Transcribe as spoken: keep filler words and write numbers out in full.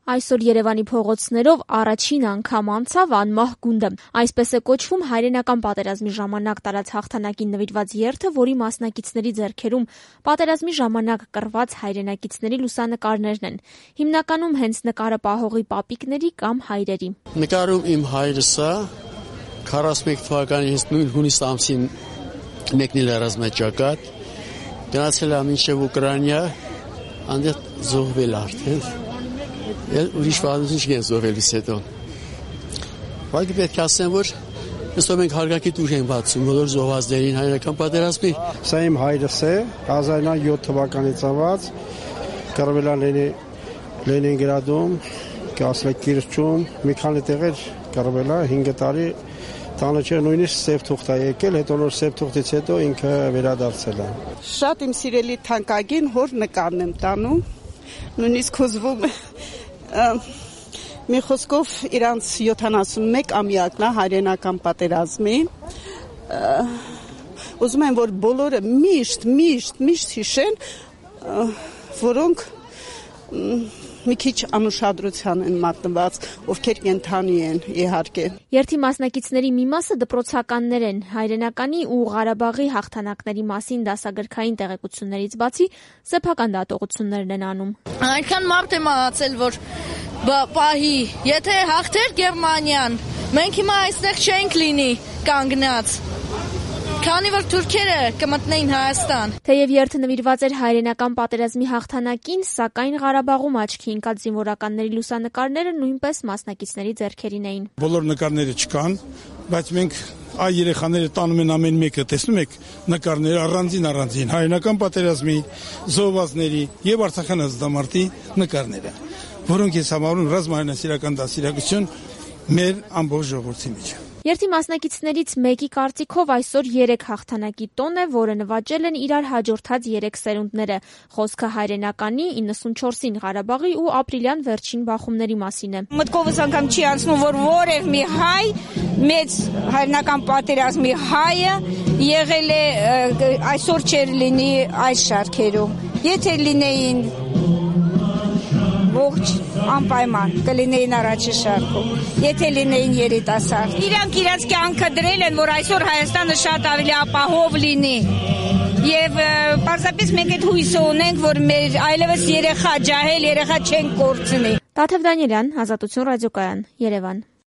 Այսօր Երևանի փողոցներով առաջին անգամ անցավ անմահ գունդը։ Այսպես է կոչվում հայրենական պատերազմի ժամանակ տարած հաղթանակին նվիրված երթը, որի մասնակիցների ձեռքերում պատերազմի ժամանակ կռված հայրենակիցների լուսանկարներն են։ Հիմնականում հենց նկարը պահողի պապիկների կամ հայրերի։ Նկարում իմ հայրս է քառասունմեկ թվականի հենց նույն հունիս ամսին մեկնել ռազմաճակատ, գնացել է մինչև Ուկրաինա, այնտեղ զոհվել արդեն։ Ուրիշ վարություն չգեն զոհվելուց հետո։ Բայց պետք է ասեմ, որ այստեղ մենք հարգանքի տույր ենք բացում բոլոր զոհվածներին հայրենական պատերազմի։ Սա իմ հայրս է, հազար իննսուն յոթ թվականից ծնված, կռվել է Լենինգրադում, Կասլեկիրճում, մի քանի տեղեր կռվել է, հինգ տարի տանը չէ, նույնիսկ սև թուղթ է եկել, հետո նոր սև թուղթից հետո ինքը վերադարձել է։ Շատ իմ սիրելի թանկագին հոր նկարն եմ տանում, նույնիսկ հուզվում մի խոսքով իրանց յոթանասունմեկ ամյակն է հայրենական պատերազմի։ Ուզում եմ, որ բոլորը միշտ, միշտ, միշտ հիշեն, որոնք մի քիչ անուշադրության են մատնված, ովքեր կենդանի են, իհարկե։ Երթի մասնակիցների մի մասը դպրոցականներ են, հայրենականի ու Ղարաբաղի հաղթանակների մասին դասագրքային տեղեկություններից բացի սեփական դատողություններն են անում։ Այնքան մարդ է մահացել, որ պահի, եթե հաղթեր Գերմանիան, մենք հիմա այստեղ չենք լինի կանգնած։ Քանի որ թուրքերը կմտնեին Հայաստան։ Թեև երթը նվիրված էր հայրենական պատերազմի հաղթանակին, սակայն Ղարաբաղում աչքի ընկած զինվորականների լուսանկարները նույնպես մասնակիցների ձեռքերին էին։ Բոլոր նկարները չկան, բայց մենք այ երեխաները տանում են ամեն մեկը, տեսնում եք նկարները առանձին առանձին հայրենական պատերազմի, զոհվածների եւ Արցախյան ազատամարտի նկարները, որոնք ես համարում ռազմահայրենասիրական դաստիարակություն մեր ամբողջ ժողովրդի մեջ։ Երթի մասնակիցներից մեկի կարծիքով այսօր երեք հաղթանակի տոն է, որը նվաճել են իրար հաջորդած երեք սերունդները։ Խոսքը հայրենականի իննսունչորսին Ղարաբաղի ու ապրիլյան վերջին բախումների մասին է։ Մտքովս անգամ չի անցնում, որ որև մի հայ, մեծ հայրենական պատերազմի հայը եղել է այսօր չէր լինի այս շարքերում։ Եթե լինեին ողջ անպայման կլինեին առաջի շարքում, եթե լինեին երիտասարդ։ Իրանք իրենց կյանքը դրել են, որ այսօր Հայաստանը շատ ավելի ապահով լինի։ Եվ պարզապես մենք այդ հույսը ունենք, որ մեր այլևս երեխա ջահել երեխա չենք կորցնի։ Տաթև Դանիելյան, Ազատություն ռադիոկայան, Երևան։